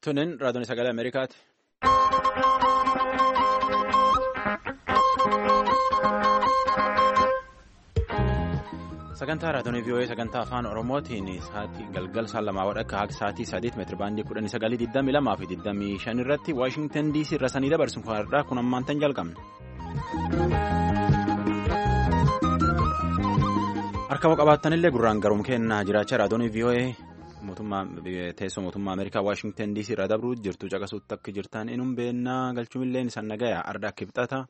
Tunin raadiyoon sagalee Ameerikaati. Sagantaa raadiyoon VOA sagantaa afaan Oromootiin sa'aatii galgal sa'aa lamaa wadhakka haga sa'aatii 8 meetira baandii 1922 fi 25 irratti Waashingtan DC irra sanii dabarsuun kanarraa kun ammaan tan jalqabne. Harka qabaattanillee gurraan garuun kennaa jiraachaa raadiyoon VOA teessoo mootummaa Ameerikaa Waashingtan DC irra dabruu jirtu caqasuutti akka jirtan inum beennaa galchuumillee isaan nagayaa arda kibxata.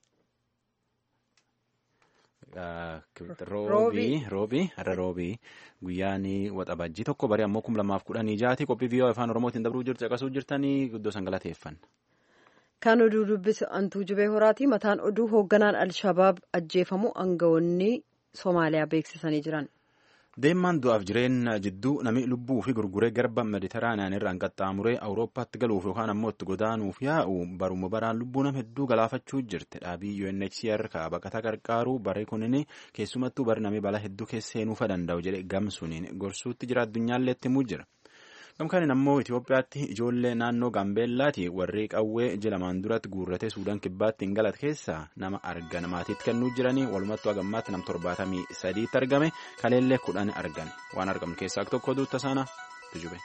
Roobii guyyaanii waxabajjii tokko baree ammoo 2016 qophii VOA afaan Oromootiin dabruu jirtu caqasuu jirtanii guddoo san galateeffanna. Kan oduu dubbisu Antuu Jibee Horaati. Mataan oduu hoogganaan Al-Shabaab ajjeefamu aangawoonni Somaaliyaa beeksisanii jiran. Deemaan du'aaf jireenya jidduu namni lubbuu fi gurguree garba mediteraaniyaan irraan qaxxaamuree Awurooppaatti galuuf yookaan ammoo itti godaanuuf yaa'u baruma baraan lubbuu nama hedduu galaafachuu jirti. Dhaabii UNHCR baqata qarqaaru baree kunin keessumattuu bari namni balaa hedduu keessa seenuufa danda'u jedhe gamsuuniin gorsuutti jira addunyaallee itti himuu jira. Gamkaanin ammoo Itoophiyaatti ijoollee naannoo Gaambeellaati warri qawwee jilamaan duratti guurratee Suudaan kibbaatti hin galat keessaa nama argan maatiitti kennuu jiranii walumattuu hagammaatti nam 73 argame kaleellee 10 argan waan argamu keessaa tokko duutta sana tujube.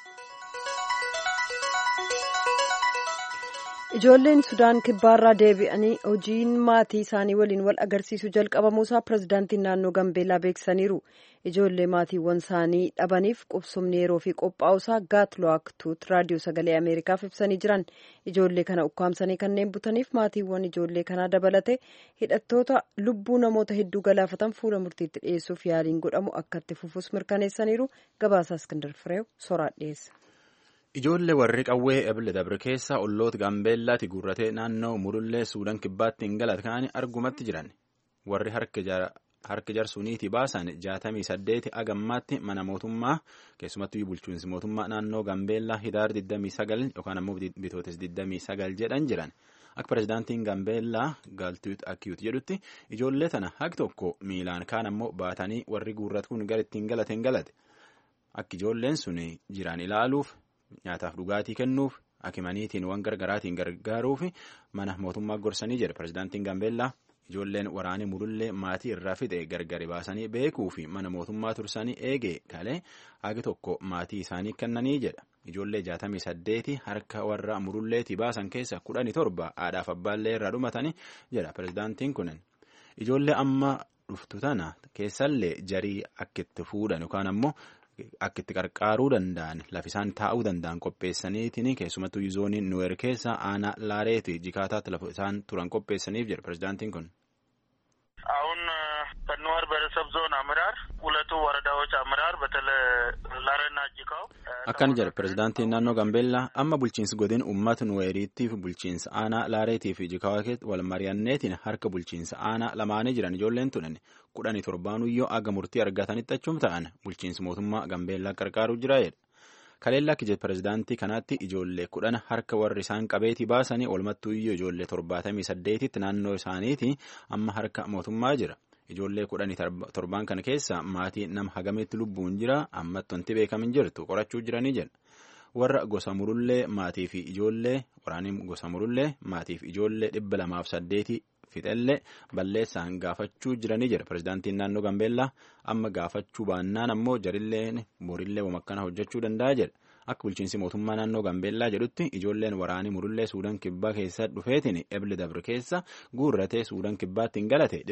Ijoolleen Sudaan kibbaarraa deebi'anii hojiin maatii isaanii waliin wal agarsiisuu jalqabamuusaa pirezidaantiin naannoo Gambeellaa beeksisaniiru. Ijoollee maatiiwwan isaanii dhabaniif qubsumni yeroo fi qophaa'uusaa Gaatluwaaktuut raadiyoo sagalee Ameerikaaf ibsanii jiran. Ijoollee kana ukkaamsanii kanneen butaniif maatiiwwan ijoollee kanaa dabalate hidhattoota lubbuu namoota hedduu galaafatan fuula murtiitti dhiyeessuuf yaaliin godhamu akka itti fufus mirkaneessaniiru. Gabaasaa Iskindar Fireew soraat dhiyeessa. Ijoollee warri qawwee Ebile Dabre keessa olloota Gaambeellaatti guurratee naannoo Murullee Suudaan kibbaatti hin galat ka'anii argumatti jiran. Warri harka jarsuuniitii baasan 68 agammaatti mana mootummaa keessumattuu bulchiinsi mootummaa naannoo Gaambeellaa Hidaar 29 yookaan ammoo bitootes 29 jedhan jiran. Akka pirezidaantiin Gaambeellaa Gaaltuut Akkiyuut jedhutti ijoollee tana haqi tokko miilaan kaan ammoo baatanii warri guurrat kun gara ittiin galate hin galate. Akka ijoolleen sun jiran ilaaluuf. Nyaataaf dhugaatii kennuuf akimaniitiin waan gargaraatiin gargaaruuf mana mootummaa gorsanii jedhe pirezidaantiin Gaambeellaa ijoolleen waraanii Murullee maatii irraa fixe gargari baasanii beekuu fi mana mootummaa tursanii eegee kalee hagi tokko maatii isaanii kennanii jedha ijoollee 68 harka warra Murulleetii baasan keessa 17 haadhaaf abbaallee irraa dhumatanii jedha pirezidaantiin kunin ijoollee amma dhuftu tana keessallee jarii akka itti fuudhan yookaan ammoo. Akka itti qarqaaruu danda'an lafisaan taa'uu danda'an qopheessaniitiin keessumattuu zooniin nuweer keessa aanaa laareeti jikaataatti lafa isaan turan qopheessaniif jedhe pirezidaantiin kun. አሁን ከኑዌር ብሔረሰብ ዞን አመራር ሁለቱ ወረዳዎች አመራር በተለይ ላሬና ጂካው akkana jedhe pirezidaantiin naannoo Gaambeellaa amma bulchiinsi godin uummata nuweeriitti fi bulchiinsa aanaa laareetii fi jikaawaa wal mari'anneetiin harka bulchiinsa aanaa lamaanii jiran ijoolleen tunan 17 aga murtii argatanitti achum ta'an bulchiinsi mootummaa Gaambeellaa qarqaaruu jira jedha. Kaleellaa akka jedhe pirezidaantii kanaatti ijoollee 10 harka warri isaan qabeetii baasanii walumattuu ijoollee 78tti naannoo isaaniitii amma harka mootummaa jira. Ijoollee 17 kana keessa maatii nama hagametti lubbuun jira ammatti wanti beekamin jirtu qorachuu jiranii jedha. Warra gosa Murullee maatii fi ijoollee waraanii gosa Murullee maatii fi ijoollee 208 fixellee balleessaan gaafachuu jiranii jedha pirezidaantiin naannoo Gaambeellaa amma gaafachuu baannaan ammoo jarilleen borillee wamakkana hojjechuu danda'a jedha. Akka bulchiinsi mootummaa naannoo Gaambeellaa jedhutti ijoolleen waraanii Murullee Suudaan kibbaa keessa dhufeetiin Ebile Dabre keessa guurratee Suudaan kibbaatti hin galate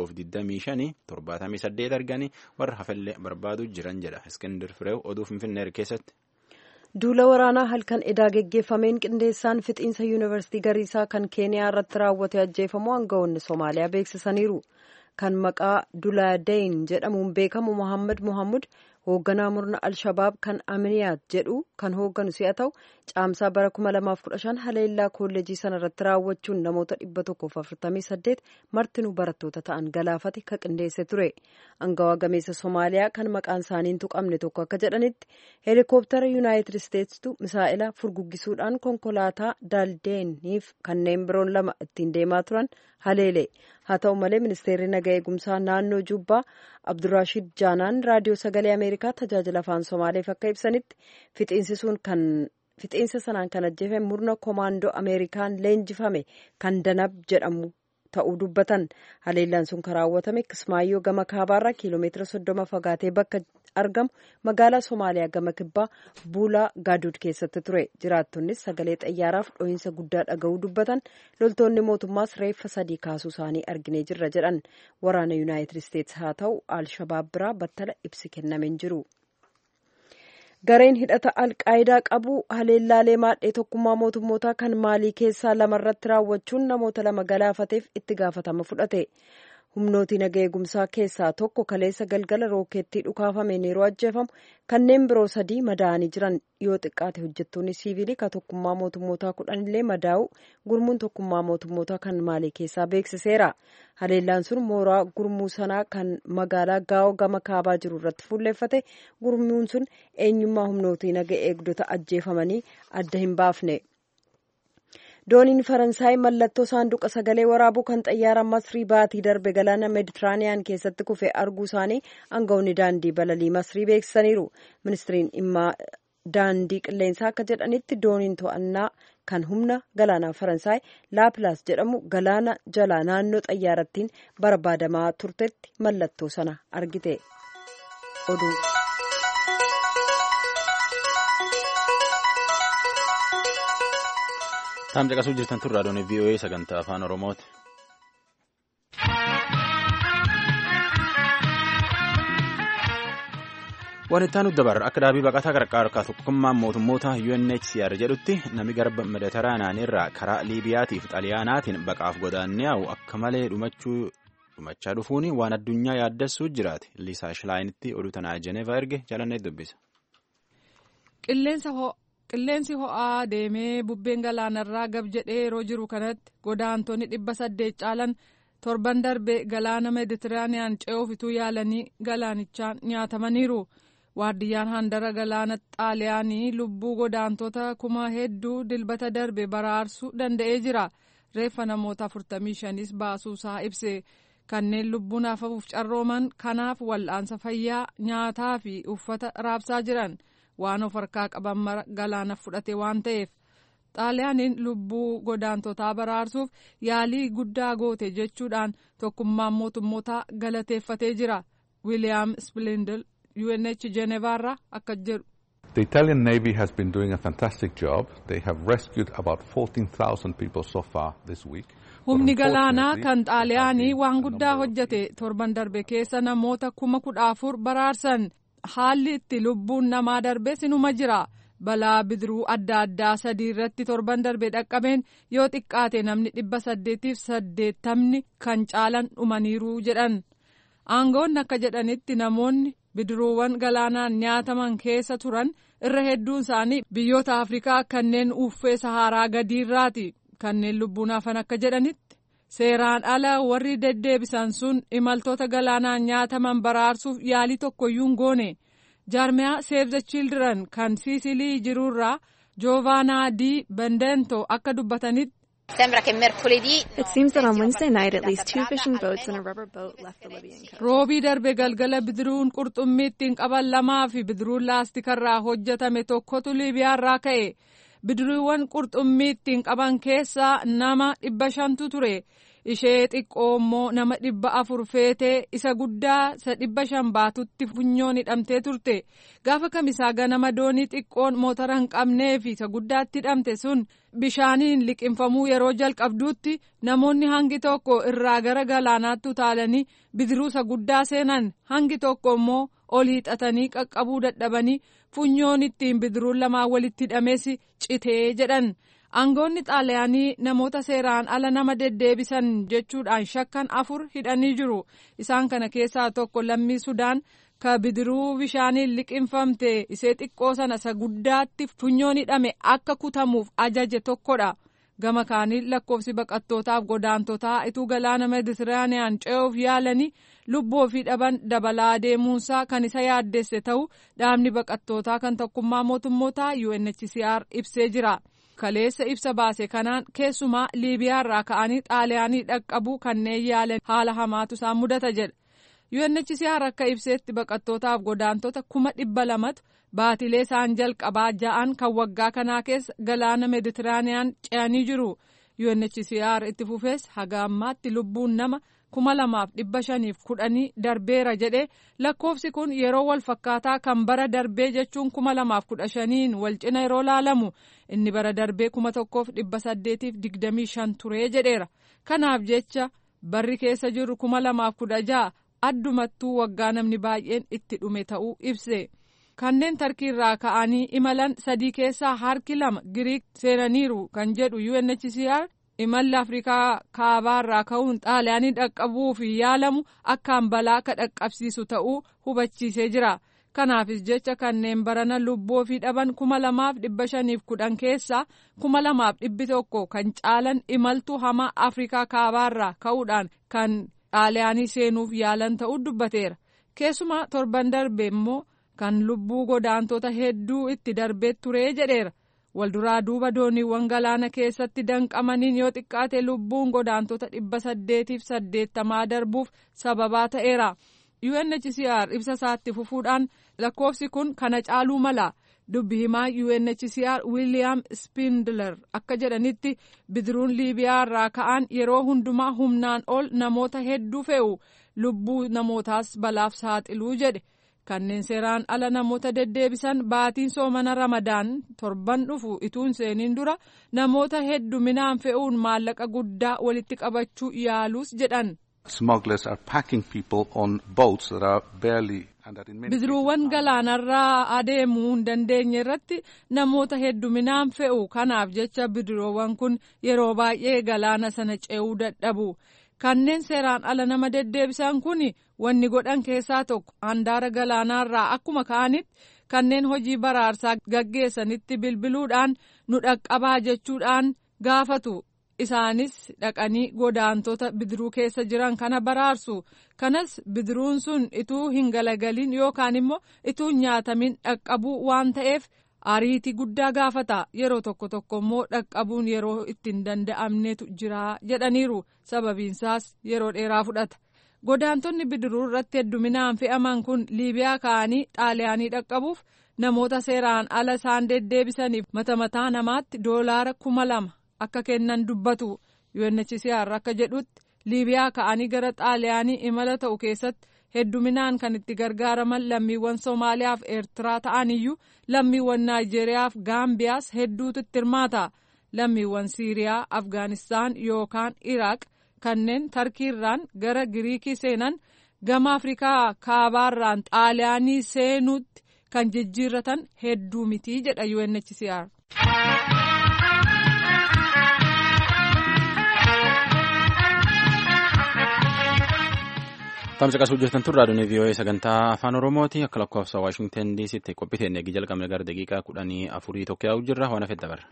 125 78 arganii warra hafallee barbaaduu jiran jedha. Iskindar Fireew oduu Finfinnee keessatti. Duula waraanaa halkan edaa geggeeffameen qindeessaan fixiinsa yuunivarsiitii Gariisaa kan Keeniyaa irratti raawwate ajjeefamuu aangawoonni Somaaliyaa beeksisaniiru. Kan maqaa Dulaadeyn jedhamuun beekamu Mohaammed hoogganaa murna Al-Shabaab kan Aminiyaat jedhu kan hoogganu si'a ta'u caamsaa bara 2015 haleellaa kolleejii sana irratti raawwachuun namoota 148 martinuu barattoota ta'an galaafate ka qindeesse ture. Angawaa gameessa Somaaliyaa kan maqaan isaanii hin tuqamne tokko akka jedhanitti heelikooptara Yuunaayitid Isteetsitu misaa'ila furguggisuudhaan konkolaataa Daaldeeniif kanneen biroon 2 ittiin deemaa turan haleele. Haa ta'u malee ministeerri nagaa eegumsaa naannoo Jubbaa Abdurrashid Jaanaan raadiyoo sagalee Ameerikaa tajaajila afaan Somaaleef akka ibsanitti fixiinsi sun kan fixiinsa sanaan kan ajjeefame murna koomaandoo Ameerikaan leenjifame kan Danab jedhamu ta'uu dubbatan. Haleellaan sun kan raawwatame Kismaayyoo gama kaabaarraa kiiloomeetira 30 fagaatee bakka argamu magaalaa Somaaliyaa gama kibbaa Buulaa Gaaduud keessatti ture. Jiraattonnis sagalee xayyaaraaf dho'iinsa guddaa dhaga'uu dubbatan. Loltoonni mootummaas reeffa 3 kaasuu isaanii arginee jirra jedhan. Waraana Yuunaayitid Isteetsi haa ta'u Al-Shabaab biraa battala ibsi kennameen jiru. Gareen hidhata Alqaayidaa qabu haleellaalee maadhee tokkummaa mootummootaa kan Maalii keessaa 2 irratti raawwachuun namoota 2 galaafateef itti gaafatama fudhate. Humnooti nagaa eegumsaa keessaa tokko kaleessa galgala rookeettii dhukaafameen yeroo ajjeefamu kanneen biroo 3 madaa'anii jiran yoo xiqqaate hojjettoonni siivilii ka tokkummaa mootummootaa 10 illee madaa'u gurmuun tokkummaa mootummootaa kan Maalii keessaa beeksiseera. Haleellaan sun mooraa gurmuu sanaa kan magaalaa Gaa'oo gama kaabaa jiru irratti fuulleeffate. Gurmuun sun eenyummaa humnooti nagaa eegdota ajjeefamanii adda hin baafne. Dooniin Faransaay mallattoo saanduqa sagalee waraabuu kan xayyaara Masrii baatii darbe galaana Meeditiraaniyaan keessatti kufe arguu isaanii aangawoonni daandii balalii Masrii beeksisaniiru. Ministiriin dhimma daandii qilleensaa akka jedhanitti dooniin to'annaa kan humna galaanaa Faransaay Laapilaas jedhamu galaana jalaa naannoo xayyaarattiin barbaadamaa turtetti mallattoo sana argite. Taam caqasuu jirtan turre raadiyoon VOA sagantaa afaan Oromooti. Waan itti aanu dabarra akka dhaabii baqataa qarqaarkaa tokkummaan mootummoota UNHCR jedhutti namni garba Meditiraaniyaan irraa karaa Liibiyaatiif Xaaliyaanaatiin baqaaf godaannee yaa'u akka malee dhumachaa dhufuun waan addunyaa yaaddessuu jiraate. Liisaa Shilaayinitti oduu tanaa Jeneevaa erge jaalannee dubbisa. Qilleensi ho'aa deemee bubbeen galaanarraa gab jedhee yeroo jiru kanatti godaantonni 800 caalan torban darbe galaana Meeditiraaniyaan ce'uuf ituu yaalanii galaanichaan nyaatamaniiru. Waardiyyaan handara galaana Xaaliyaanii lubbuu godaantota kuma hedduu dilbata darbe baraarsuu danda'ee jira. Reeffa namoota 45s baasuusaa ibse. Kanneen lubbuun hafuuf carrooman kanaaf wal'aansa fayyaa nyaataa fi uffata raabsaa jiran. Waan of harkaa qaban mara galaana fudhate waan ta'eef Xaaliyaaniin lubbuu godaantotaa baraarsuuf yaalii guddaa goote jechuudhaan tokkummaan mootummootaa galateeffatee jira. William Splindel UNH Genevaarraa akka jedhu. The Italian Navy has been doing a fantastic job. They have rescued about 14,000 people so far this week. Humni galaanaa kan Xaaliyaanii waan guddaa hojjete torban darbe keessa namoota 14,000 baraarsan. Haalli itti lubbuun namaa darbe sinuma jira. Balaa bidiruu adda addaa 3 irratti torban darbe dhaqqabeen yoo xiqqaate namni 880 kan caalan dhumaniiru jedhan. Aangoonni akka jedhanitti namoonni bidiruuwwan galaanaan nyaataman keessa turan irra hedduun isaanii biyyoota Afrikaa kanneen uffee Saharaa gadiirraati. Kanneen lubbuun hafan akka jedhanitti seeraan ala warri deddeebisan sun imaltoota galaanaan nyaataman baraarsuuf yaalii tokkoyyuu hin goone. Jaarmiyaa Save the Children kan Siisilii jirurraa Joovanaa Di Bendento akka dubbatanitti. It seems that on Wednesday night at least 2 fishing boats and a rubber boat left the Libyan coast. Roobii darbe galgala bidiruun qurxummii ittiin qaban 2 fi bidiruun laastikarraa hojjetame tokkotu Liibiyaarraa ka'e. Bidiruuwwan qurxummii ittiin qaban keessaa nama 500 ture. Ishee xiqqoo immoo nama 400 feetee isa guddaa 500 baatutti funyoon hidhamtee turte. Gaafa kamisaa ganama doonii xiqqoon motora hin qabnee fi isa guddaatti hidhamte sun bishaaniin liqinfamuu yeroo jalqabduutti namoonni hangi tokko irraa gara galaanaatti utaalanii bidiruu isa guddaa seenan hangi tokko immoo ol hiixatanii qaqqabuu dadhabanii funyoon ittiin bidiruun lamaan walitti hidhames citee jedhan. Aangoonni Xaaliyaanii namoota seeraan ala nama deddeebisan jechuudhaan shakkan 4 hidhanii jiru. Isaan kana keessaa tokko lammii Sudaan ka bidiruu bishaaniin liqinfamte isee xiqqoo sana isa guddaatti funyoon hidhame akka kutamuuf ajaje tokkodha. Gama kaaniin lakkoofsi baqattootaaf godaantotaa ituu galaana Meeditiraaniyaan ce'uuf yaalanii lubbuu ofii dhaban dabalaa deemuunsaa kan isa yaaddesse ta'uu dhaabni baqattootaa kan tokkummaa mootummootaa UNHCR ibsee jira. Kaleessa ibsa baase kanaan keessumaa Liibiyaarraa ka'anii Xaaliyaanii dhaqqabuu kanneen yaalan haala hamaatu isaan mudata jedha. UNHCR akka ibseetti baqattootaaf godaantota 200,000 baatilee isaan jalqabaa ja'an kan waggaa kanaa keessa galaana Meeditiraaniyaan ce'anii jiru. UNHCR itti fufees haga ammaatti lubbuun nama 2,510 darbeera jedhe lakkoofsi kun yeroo wal fakkaataa kan bara darbee jechuun 2015 wal cina yeroo laalamu inni bara darbee 1,825 ture jedheera. Kanaaf jecha barri keessa jiru 2016 addumattuu waggaa namni baay'een itti dhume ta'uu ibse. Kanneen Tarkiirraa ka'anii imalan 3 keessaa harki 2 Giriik seenaniiru kan jedhu UNHCR imalli Afrikaa kaabaarraa ka'uun Xaaliyaanii dhaqqabuuf yaalamu akkaan balaa akka dhaqqabsiisu ta'uu hubachiisee jira. Kanaafis jecha kanneen barana lubbuu ofii dhaban 2,510 keessaa 2,100 kan caalan imaltuu hamaa Afrikaa kaabaarraa ka'uudhaan kan Xaaliyaanii seenuuf yaalan ta'uu dubbateera. Keessumaa torban darbe immoo kan lubbuu godaantota hedduu itti darbee ture jedheera. Walduraa duuba dooniiwwan galaana keessatti danqamaniin yoo xiqqaate lubbuun godaantota 880 darbuuf sababaa ta'eera. UNHCR ibsa isaatti fufuudhaan lakkoofsi kun kana caaluu mala. Dubbi himaa UNHCR William Spindler akka jedhanitti bidiruun Liibiyaa irraa ka'an yeroo hundumaa humnaan ol namoota hedduu fe'u lubbuu namootaas balaaf saaxiluu jedhe. Kanneen seeraan ala namoota deddeebisan baatiin soomana Ramadaan torban dhufu ituun seeniin dura namoota hedduminaan fe'uun maallaqa guddaa walitti qabachuu yaaluus jedhan. Smugglers are packing people on boats that are barely. Bidiruuwwan galaanarraa adeemuu hin dandeenye irratti namoota hedduminaan fe'u. Kanaaf jecha bidiruuwwan kun yeroo baay'ee galaana sana ce'uu dadhabu. Kanneen seeraan ala nama deddeebisan kun wanni godhan keessaa tokko handaara galaanaarraa akkuma ka'anitti kanneen hojii baraarsaa gaggeessanitti bilbiluudhaan nu dhaqqabaa jechuudhaan gaafatu. Isaanis dhaqanii godaantota bidiruu keessa jiran kana baraarsu. Kanas bidiruun sun ituu hin galagalin yookaan immoo ituu hin nyaatamin dhaqqabuu waan ta'eef ariitii guddaa gaafata. Yeroo tokko immoo dhaqqabuun yeroo ittiin danda'amnetu jira jedhaniiru. Sababiinsaas yeroo dheeraa fudhata. Godaantonni bidiruu irratti hedduminaan fe'aman kun Liibiyaa ka'anii Xaaliyaanii dhaqqabuuf namoota seeraan ala isaan deddeebisaniif mataa namaatti $2,000 akka kennan dubbatu. UNHCR akka jedhutti Liibiyaa ka'anii gara Xaaliyaanii imala ta'u keessatti hedduminaan kan itti gargaaraman lammiiwwan Somaaliyaa fi Eertiraa ta'aniyyuu lammiiwwan Naayijeeriyaa fi Gaambiyaas hedduutu itti hirmaata. Lammiiwwan Siiriyaa, Afgaanistaan yookaan Iraaq kanneen Tarkiirraan gara Giriikii seenan gama Afrikaa kaabaarraan Xaaliyaanii seenuutti kan jijjiirratan hedduu mitii jedha UNHCR. Tamsa qasuu jirtan turraa doonii VOA sagantaa afaan Oromooti akka lakkoofsa Waashingtan DC'tti qophiiteen eegi jalqabne gara daqiiqaa 14 tokko yaa'u jirra waan hafedda barra.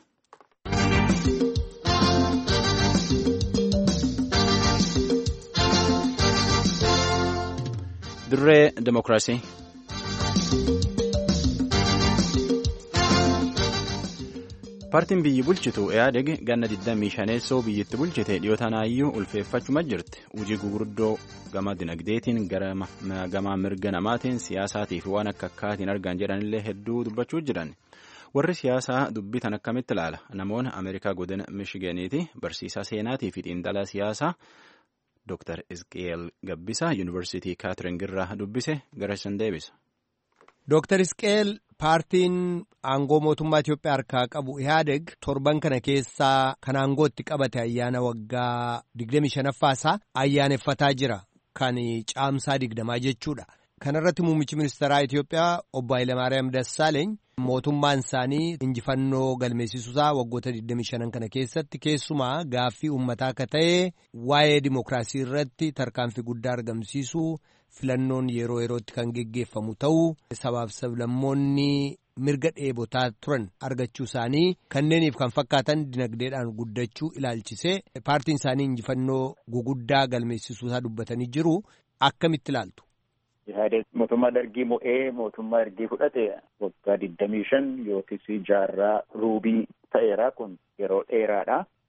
Dirree Demokiraasii. Paartiin biyyi bulchitu EADG ganna 25 biyyatti bulchite dhiyootanaayyuu ulfeeffachuma jirti. Hojii gurguddoo gama dinagdeetiin gama mirga namaatiin siyaasaatii fi waan akkaatiin argan jedhanillee hedduu dubbachuu jiran. Warri siyaasaa dubbitan akkamitti ilaala? Namoonni Ameerikaa godina Michiganiiti barsiisaa seenaatii fi xiinxalaa siyaasaa Dr. Isqeel Gabbisaa Yuunivarsiitii Kaatiriing irraa dubbise gara isaan deebisa. Dr. Isqeel paartiin aangoo mootummaa Itoophiyaa harkaa qabu EADG torban kana keessaa kan aangootti qabate ayyaana waggaa 25ffaasaa ayyaaneffataa jira. Kan caamsaa 20 jechuudha. Kana irratti muummichi ministeeraa Itoophiyaa obbo Hayilamaariyaam Dassaaleeny mootummaan isaanii injifannoo galmeessisuusaa waggoota 25 kana keessatti keessumaa gaaffii uummataa akka ta'e waa'ee dimokiraasii irratti tarkaanfii guddaa argamsiisuu filannoon yeroo yerootti kan geggeeffamu ta'uu sabaaf sablammoonni mirga dheebotaa turan argachuu isaanii kanneeniif kan fakkaatan dinagdeedhaan guddachuu ilaalchisee paartiin isaanii injifannoo guguddaa galmeessisuusaa dubbatanii jiru akkamitti ilaaltu? Ihaadeeg mootummaa dargii mo'ee mootummaa ergii fudhate waggaa 25 yookiis jaarraa ruubii ta'eera kun yeroo dheeraadha.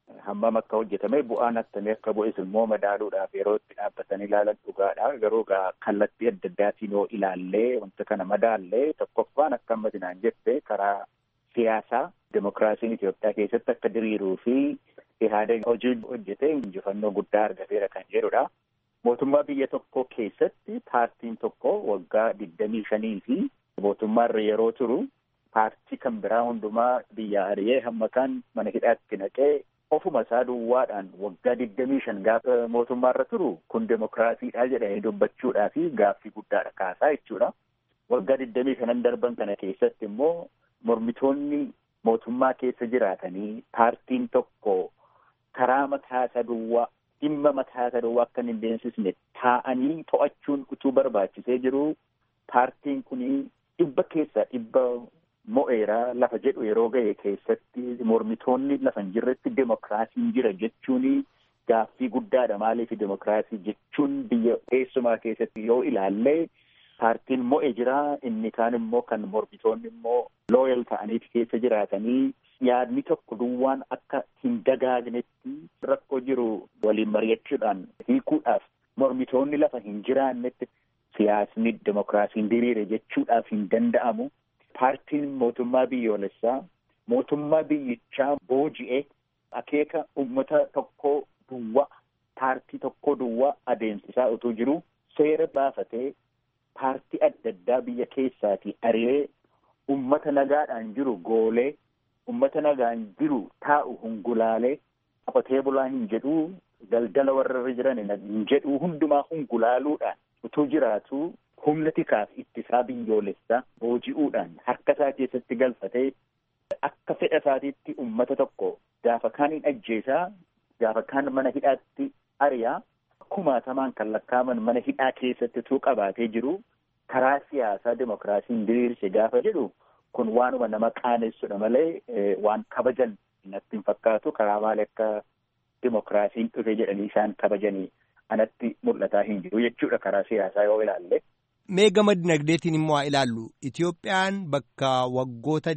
hammam akka hojjetame bu'aan attamii akka bu'es immoo madaaluudhaaf yeroo itti dhaabbatanii ilaalan dhugaadha. Garuu kallattii adda addaatiin yoo ilaallee wanta kana madaallee tokkoffaan akka ammatinaan jette karaa siyaasaa demokiraasiin Itoophiyaa keessatti akka diriiruu fi Ihaadeen hojii hojjetee injifannoo guddaa argateera kan jedhudha. Mootummaa biyya tokko keessatti paartiin tokko waggaa 25 fi mootummaarra yeroo turu paartii kan biraa hundumaa biyya ari'ee hamma kaan mana hidhaatti naqee ofuma isaa duwwaadhaan waggaa 25 gaafa mootummaarra turu kun demokiraasiidha jedhanii dubbachuudhaa fi gaaffii guddaadha kaasaa jechuudha. Waggaa 25 darban kana keessatti immoo mormitoonni mootummaa keessa jiraatanii paartiin tokko karaa mataasaa duwwaa dhimma mataasaa duwwaa akka hin deemsisne taa'anii to'achuun utuu barbaachisee jiru paartiin kun dhibba keessa dhibba mo'eeraa lafa jedhu yeroo ga'e keessatti mormitoonni lafa hin jirretti demokiraasiin jira jechuun gaaffii guddaadha. Maaliif demokiraasii jechuun biyya eessumaa keessatti yoo ilaallee paartiin mo'e jira inni kaan immoo kan mormitoonni immoo looyal ta'aniif keessa jiraatanii yaadni tokko duwwaan akka hin dagaagnetti rakkoo jiru waliin mari'achuudhaan hiikuudhaaf mormitoonni lafa hin jiraannetti siyaasni demokiraasiin diriire jechuudhaaf hin danda'amu. Paartiin mootummaa biyyoolessaa mootummaa biyyichaa booji'ee akeeka uummata tokkoo duwwaa paartii tokkoo duwwaa adeemsisaa utuu jiru seera baafatee paartii adda addaa biyya keessaatii ari'ee uummata nagaadhaan jiru goolee uummata nagaan jiru taa'u hungulaalee qotee bulaa hin jedhuu daldala warra jiran hin jedhuu hundumaa hungulaaluudhaan utuu jiraatu humna tikaaf ittisaa biyyoolessaa booji'uudhaan harka isaa keessatti galfatee akka fedha isaatiitti uummata tokko gaafa kaan hin ajjeesaa gaafa kaan mana hidhaatti ari'aa kumaatamaan kan lakkaa'aman mana hidhaa keessatti utuu qabaatee jiru karaa siyaasaa demokiraasiin diriirse gaafa jedhu kun waanuma nama qaanessuudha malee waan kabajan natti hin fakkaatu. Karaa maali akka demokiraasiin dhufe jedhanii isaan kabajanii anatti mul'ataa hin jiru jechuudha karaa siyaasaa yoo ilaalle. Mee gama dinagdeetiin immoo haa ilaallu. Itoophiyaan bakka waggoota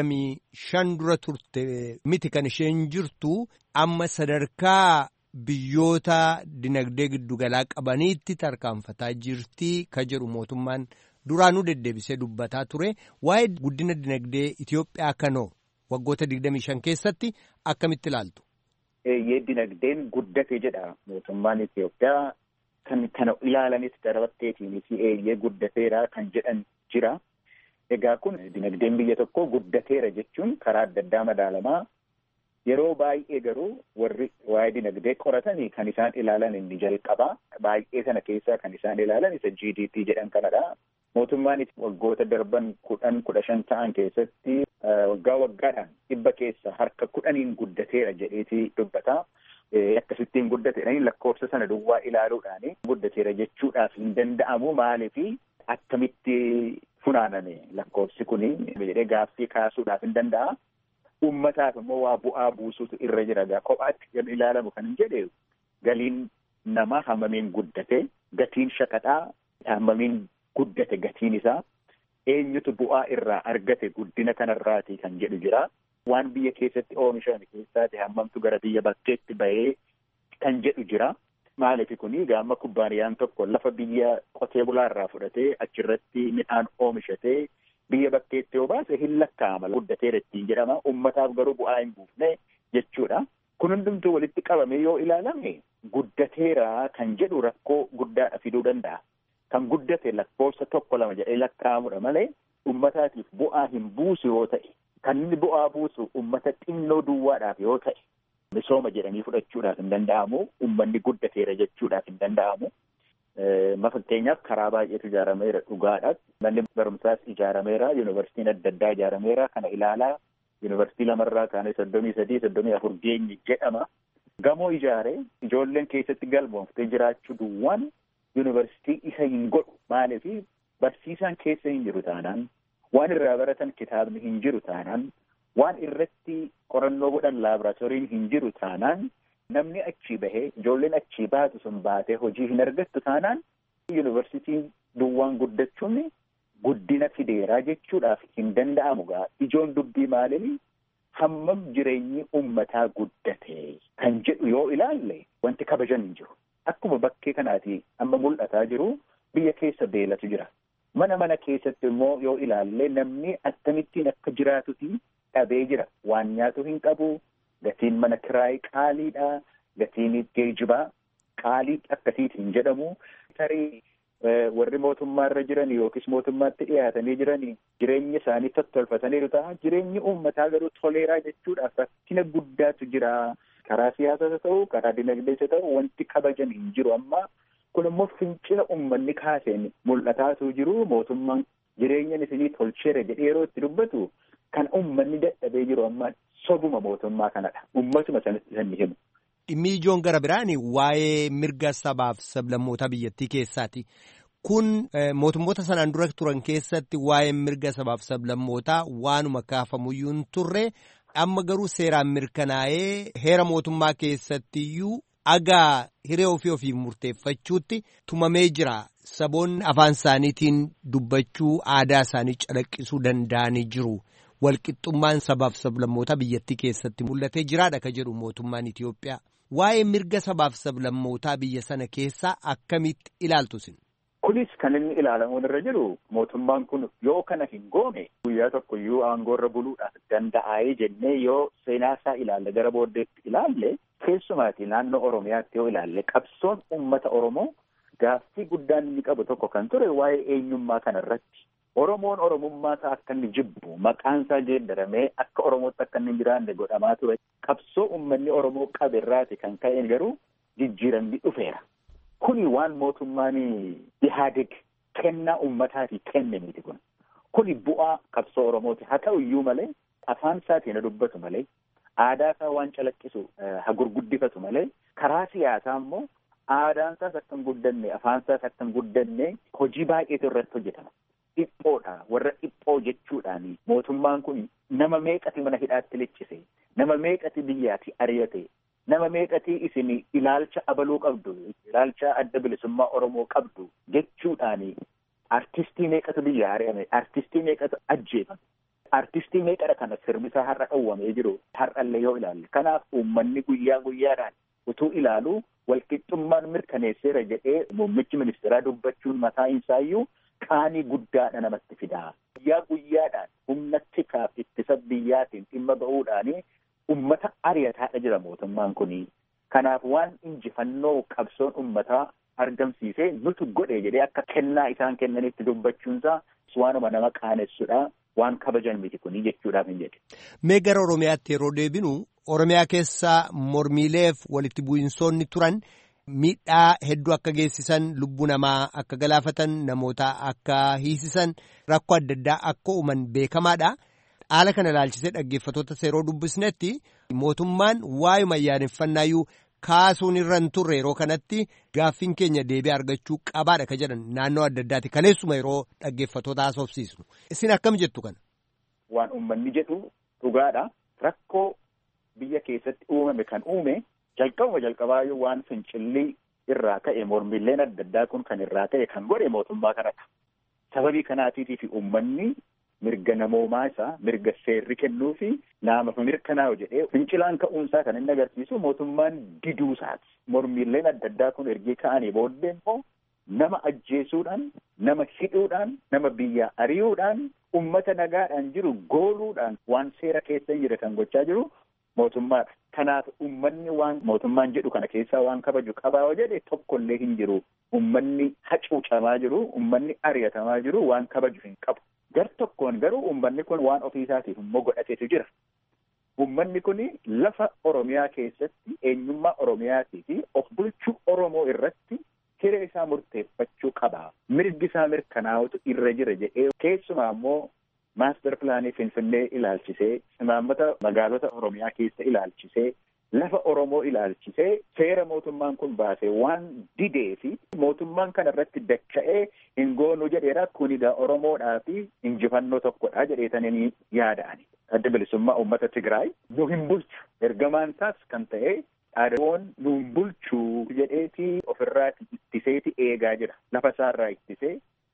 25 dura turte miti kan isheen jirtu amma sadarkaa biyyoota dinagdee giddugalaa qabaniitti tarkaanfataa jirti ka jedhu mootummaan duraanuu deddeebisee dubbataa ture. Waa'ee guddina dinagdee Itoophiyaa kanoo waggoota 25 keessatti akkamitti ilaaltu? Dinagdeen guddate jedha mootummaan Itoophiyaa. Kan kana ilaalanis darbatteetiin eeyyee guddateera kan jedhan jira. Egaa kun dinagdeen biyya tokko guddateera jechuun karaa adda addaa madaalamaa. Yeroo baay'ee garuu warri waa'ee dinagdee qoratanii kan isaan ilaalan inni jalqabaa. Baay'ee sana keessaa kan isaan ilaalan isa GDP jedhan kanadha. Mootummaan waggoota darban 10-15 ta'an keessatti waggaa waggaadhaan dhibba keessa harka 10 guddateera jedheeti dubbata. Akkasittiin guddateedhaan lakkoofsa sana duwwaa ilaaluudhaan guddateera jechuudhaaf hin danda'amu. Maaliif akkamitti funaaname lakkoofsi kun jedhee gaaffii kaasuudhaaf hin danda'a. Uummataaf immoo waa bu'aa buusuutu irra jira. Kophaatti kan ilaalamu kan hin jedhe galiin namaa hammamiin guddate, gatiin shaqaxaa hammamiin guddate gatiin isaa, eenyutu bu'aa irraa argate guddina kanarraati kan jedhu jira. Waan biyya keessatti oomishan keessaati hammamtu gara biyya bakkeetti bahee kan jedhu jira. Maaliif kuni gaama kubbaaniyaan tokko lafa biyya qotee bulaarraa fudhatee achirratti midhaan oomishatee biyya bakkeetti yoo baase hin lakkaa'ama guddateera ittiin jedhama. Uummataaf garuu bu'aa hin buufne jechuudha. Kun hundumtuu walitti qabamee yoo ilaalame guddateera kan jedhu rakkoo guddaadha fiduu danda'a. Kan guddate lakkoofsa 1-2 jedhee lakkaa'amudha malee uummataatiif bu'aa hin buusu yoo ta'e. Kan inni bu'aa buusu uummata xinnoo duwwaadhaaf yoo ta'e misooma jedhanii fudhachuudhaaf hin danda'amu. Uummanni guddateera jechuudhaaf hin danda'amu. Fakkeenyaaf karaa baay'eetu ijaarameera dhugaadhaaf. Manni barumsaas ijaarameera. Yuunivarsiitiin adda addaa ijaarameera. Kana ilaalaa yuunivarsiitii lamarraa kaanee 33-34 geenye jedhama. Gamoo ijaaree ijoolleen keessatti galmooftee jiraachuu duwwaan yuunivarsiitii isa hin godhu. Maaliif barsiisaan keessa hin jiru taanaan. Waan irraa baratan kitaabni hin jiru taanaan, waan irratti qorannoo godhan laaboraatooriin hin jiru taanaan, namni achii bahee ijoolleen achii baatu sun baatee hojii hin argattu taanaan, yuunivarsiitiin duwwaan guddachuun guddina fideeraa jechuudhaaf hin danda'amu gaa. Ijoon dubbii maaliin hammam jireenyi uummataa guddate kan jedhu yoo ilaalle wanti kabajan hin jiru. Akkuma bakkee kanaati amma mul'ataa jiru biyya keessa beelatu jira. Mana keessatti immoo yoo ilaalle namni akkamittiin akka jiraatuti dhabee jira. Waan nyaatu hin qabu, gatiin mana kiraayii qaaliidha, gatiin geejibaa qaalii akkasiitiin jedhamu. Tarii warri mootummaarra jiran yookiis mootummaatti dhiyaatanii jiran jireenya isaanii tottolfataniiru ta'a. Jireenyi uummataa garuu toleeraa jechuudhaaf rakkina guddaatu jira. Karaa siyaasaa ta'u, karaa dinagdeessa ta'u wanti kabajan hin jiru amma. Kun immoo fincila uummanni kaaseen mul'ataatu jiru. Mootummaan jireenyan isinii tolcheera jedhee yeroo itti dubbatu kan uummanni dadhabee jiru amma sobuma mootummaa kanadha. Uummatuma sanatti sanni himu. Dhimmi ijoon gara biraan waa'ee mirga sabaaf sablammoota biyyattii keessaati. Kun mootummoota sanaan dura turan keessatti waa'ee mirga sabaaf sablammootaa waanuma kaafamuyyuu hin turre amma garuu seeraan mirkanaa'ee heera mootummaa keessattiyyuu agaa hiree ofiif murteeffachuutti tumamee jira. Saboonni afaan isaaniitiin dubbachuu aadaa isaanii calaqqisuu danda'anii jiru. Walqixxummaan sabaaf sablammoota biyyattii keessatti mul'atee jiraadha ka jedhu mootummaan Itiyoophiyaa. Waa'ee mirga sabaaf sablammootaa biyya sana keessaa akkamitti ilaaltu isin? Kunis kan inni ilaalamuun irra jiru mootummaan kun yoo kana hin goone guyyaa tokkoyyuu aangoorra buluudhaaf danda'ee jennee yoo seenaasaa ilaalle gara booddeetti ilaalle keessumaati naannoo Oromiyaatti yoo ilaalle qabsoon uummata Oromoo gaaffii guddaan inni qabu tokko kan ture waa'ee eenyummaa kana irratti. Oromoon Oromummaa isaa akka inni jibbu maqaan isaa geeddaramee akka Oromootti akka inni hin jiraanne godhamaa ture. Qabsoo uummanni Oromoo qabe irraati kan ka'een garuu jijjiiramni dhufeera. Kuni waan mootummaan Ihaadeg kennaa uummataati kenne miti kun. Kuni bu'aa qabsoo Oromooti. Haa ta'u iyyuu malee afaan isaatiin dubbatu malee aadaa isaa waan calaqqisu gurguddifatu malee karaa siyaasaa immoo aadaan isaas akka hin guddanne afaan isaas akka hin guddanne hojii baay'eetu irratti hojjetama. Dhiphoodha. Warra dhiphoo jechuudhaan mootummaan kun nama meeqati mana hidhaatti lichise, nama meeqati biyyaatti ari'ate, nama meeqati isin ilaalcha abaluu qabdu, ilaalcha adda bilisummaa Oromoo qabdu jechuudhaan artistii meeqatu biyya ari'ame, artistii meeqatu ajjeefame, artistii meeqadha kana sirbisaa har'a dhowwamee jiru har'allee yoo ilaalle. Kanaaf uummanni guyyaa guyyaadhaan utuu ilaalu walqixxummaan mirkaneesseera jedhee muummichi ministeeraa dubbachuun mataa isaayyuu qaanii guddaadha namatti fidaa. Guyyaa guyyaadhaan humna tikaaf ittisa biyyaatiin dhimma ba'uudhaan uummata ari'ataadha jira mootummaan kuni. Kanaaf waan injifannoo qabsoon uummataa argamsiisee nutu godhe jedhee akka kennaa isaan kennanitti dubbachuunsaa waanuma nama qaanessuudha. Waan kabajan miti kuni jechuudhaaf hin jedhe. Mee gara Oromiyaatti yeroo deebinu Oromiyaa keessa mormiileef walitti bu'insoonni turan miidhaa hedduu akka geessisan, lubbuu namaa akka galaafatan, namoota akka hiisisan, rakkoo adda addaa akka uuman beekamaadha. Haala kana ilaalchisee dhaggeeffattoota yeroo dubbisnetti mootummaan waa'uma ayyaaneffannaayyuu kaasuun irra hin turre yeroo kanatti gaaffiin keenya deebii argachuu qabaadha ka jedhan naannoo adda addaati. Kaleessuma yeroo dhaggeeffattoota haasofsiisnu. Isin akkam jettu kana? Waan uummanni jedhu dhugaadha. Rakkoo biyya keessatti uumame kan uume jalqabaayyuu waan fincillii irraa ka'e mormiileen adda addaa kun kan irraa ka'e kan godhe mootummaa kanadha. Sababii kanaatiitii fi uummanni mirga namoomaa isaa mirga seerri kennuu fi naamaaf mirkanaa'u jedhee fincilaan ka'uunsaa kan inni agarsiisu mootummaan diduusaati. Mormiileen adda addaa kun ergee ka'anii booddee immoo nama ajjeesuudhaan, nama hidhuudhaan, nama biyya ari'uudhaan, uummata nagaadhaan jiru gooluudhaan waan seera keessa hin jirre kan gochaa jiru mootummaadha. Kanaaf uummanni waan mootummaan jedhu kana keessaa waan kabaju qabaa yoo jedhe tokkollee hin jiru. Uummanni hacuucamaa jiru, uummanni ari'atamaa jiru waan kabaju hin qabu. Gar tokkoon garuu uummanni kun waan ofiisaatiif immoo godhateetu jira. Uummanni kun lafa Oromiyaa keessatti eenyummaa Oromiyaatii fi of bulchuu Oromoo irratti hiree isaa murteeffachuu qaba. Mirgi isaa mirkanaa'utu irra jira jedhee keessumaa immoo maaster pilaanii Finfinnee ilaalchisee, imaammata magaalota Oromiyaa keessa ilaalchisee, lafa Oromoo ilaalchisee seera mootummaan kun baasee waan didee fi mootummaan kana irratti dacha'ee hin goonu jedheera. Kun egaa Oromoodhaa fi injifannoo tokkodha jedheetanii yaada'ani. Adda bilisummaa uummata Tigraay nu hin bulchu. Ergamaan isaas kan ta'e dhaaddoon nu hin bulchu jedheeti ofirraa ittiseeti eegaa jira. Lafa isaarraa ittisee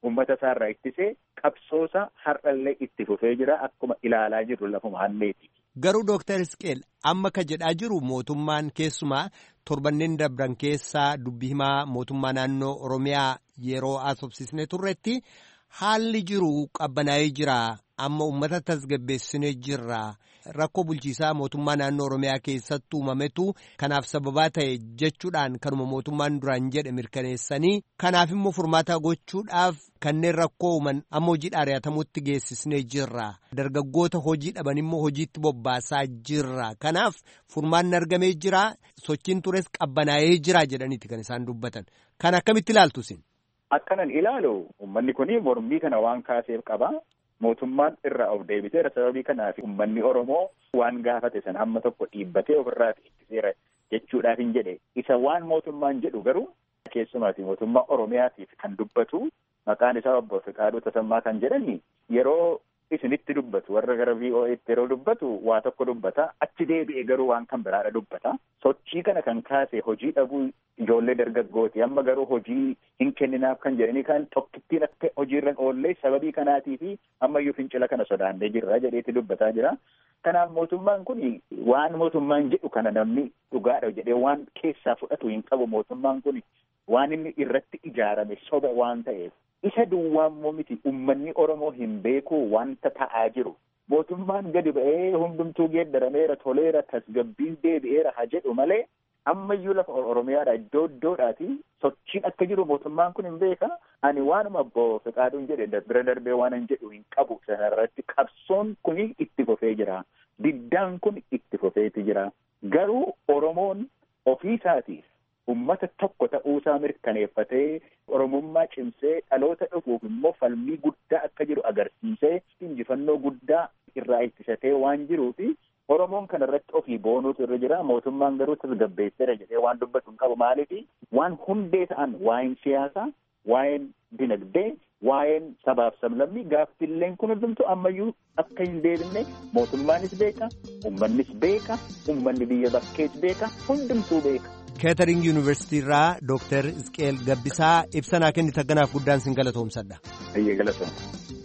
uummata isaarraa ittisee qabsoosa har'allee itti fufee jira akkuma ilaalaa jirru lafuma halleeti. Garuu Dooktar Isqeel amma ka jedhaa jiru mootummaan keessumaa torbanneen dabran keessaa dubbii himaa mootummaa naannoo Oromiyaa yeroo haasofsiisnee turretti haalli jiru qabbanaa'ee jira amma uummata tasgabbeessinee jirra. Rakkoo bulchiisaa mootummaa naannoo Oromiyaa keessatti uumametu kanaaf sababaa ta'e jechuudhaan kanuma mootummaan duraan jedhe mirkaneessanii kanaaf immoo furmaata gochuudhaaf kanneen rakkoo uuman amma hojii ari'atamutti geessisnee jirra. Dargaggoota hojii dhaban immoo hojiitti bobbaasaa jirra. Kanaaf furmaanni argamee jira sochiin tures qabbanaa'ee jira jedhaniiti kan isaan dubbatan. Kan akkamitti ilaaltu isin? Akkanan ilaalu uummanni kun mormii kana waan kaaseef qaba. Mootummaan irraa of deebiseera sababii kanaaf uummanni Oromoo waan gaafate san hamma tokko dhiibbatee ofirraa ittiseera jechuudhaaf hin jedhe. Isa waan mootummaan jedhu garuu keessumaati mootummaa Oromiyaatiif kan dubbatu maqaan isaa obbo Fiqaaduu Tasammaa kan jedhani yeroo isinitti dubbatu warra gara VOA'tti yeroo dubbatu waa tokko dubbata achi deebi'e garuu waan kan biraadha dubbata. Sochii kana kan kaase hojii dhabuu ijoollee dargaggooti amma garuu hojii hin kenninaaf kan jedhanii kan tokkittiin akka hojiirra oollee sababii kanaatii fi ammayyuu fincila kana sodaannee jirra jedheetti dubbataa jira. Kanaaf mootummaan kun waan mootummaan jedhu kana namni dhugaadha jedhee waan keessaa fudhatu hin qabu mootummaan kun waan inni irratti ijaarame soba waan ta'eef. Isa duwwaammoo miti uummanni Oromoo hin beeku wanta ta'aa jiru. Mootummaan gadi ba'ee hundumtuu geeddarameera toleera tasgabbiin deebi'eera haa jedhu malee ammayyuu lafa Oromiyaadha iddoo iddoodhaati sochiin akka jiru mootummaan kun hin beeka. Ani waanuma obbo Fiqaaduun jedhe bira darbee waan hin jedhu hin qabu sanarratti qabsoon kun itti fufee jira. Diddaan kun itti fufeeti jira. Garuu Oromoon ofiisaatiif ummata tokko ta'uusaa mirkaneeffatee Oromummaa cimsee dhaloota dhufuuf immoo falmii guddaa akka jiru agarsiisee injifannoo guddaa irraa ittisatee waan jiruufi Oromoon kana irratti ofii boonuutu irra jira. Mootummaan garuu tasgabbeesseera jedhee waan dubbatu hin qabu. Maaliif waan hundee ta'an waa'een siyaasaa, waa'een dinagdee, waa'een sabaaf sablammii gaaffiilleen kun hundumtu ammayyuu akka hin deebine mootummaanis beeka, uummannis beeka, uummanni biyya bakkees beeka, hundumtuu beeka. Keetering Yuunivarsiitii irraa Dooktar Isqeel Gabbisaa ibsanaa kennite ganaaf guddaan sin galatoomsadha. Ayyee galatooma.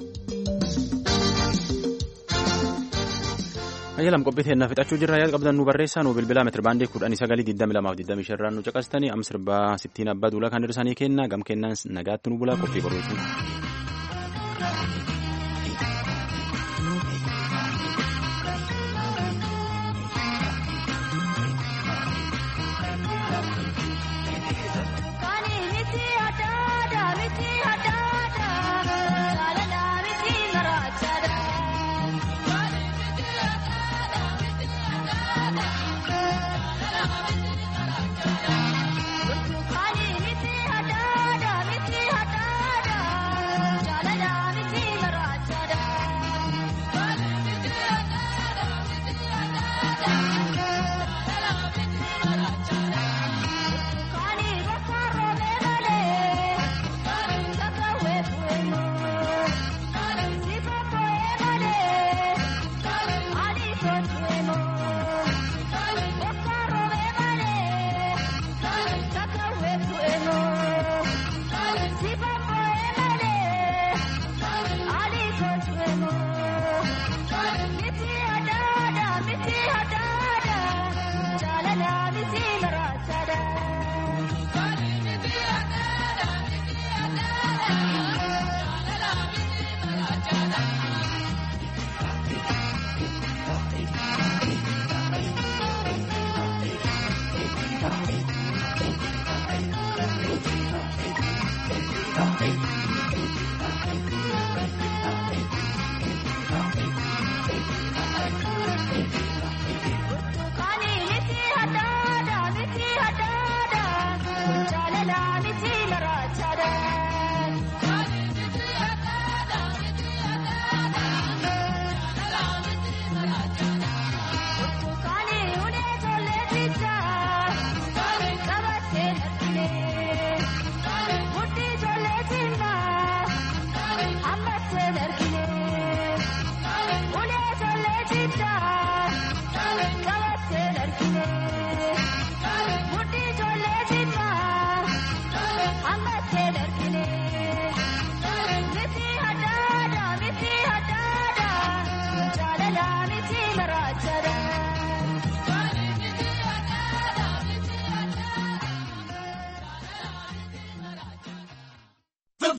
Ayyalam qophiteennaa fixachuu jirra yaada qabdan nu barreessaa nu bilbilaa meetira baandii 1922 irraa nu caqastanii am sirbaa 60 abbaa duulaa kan dhirsanii kennaa gam kennaan nagaatti nu bulaa qophii qorreessuun.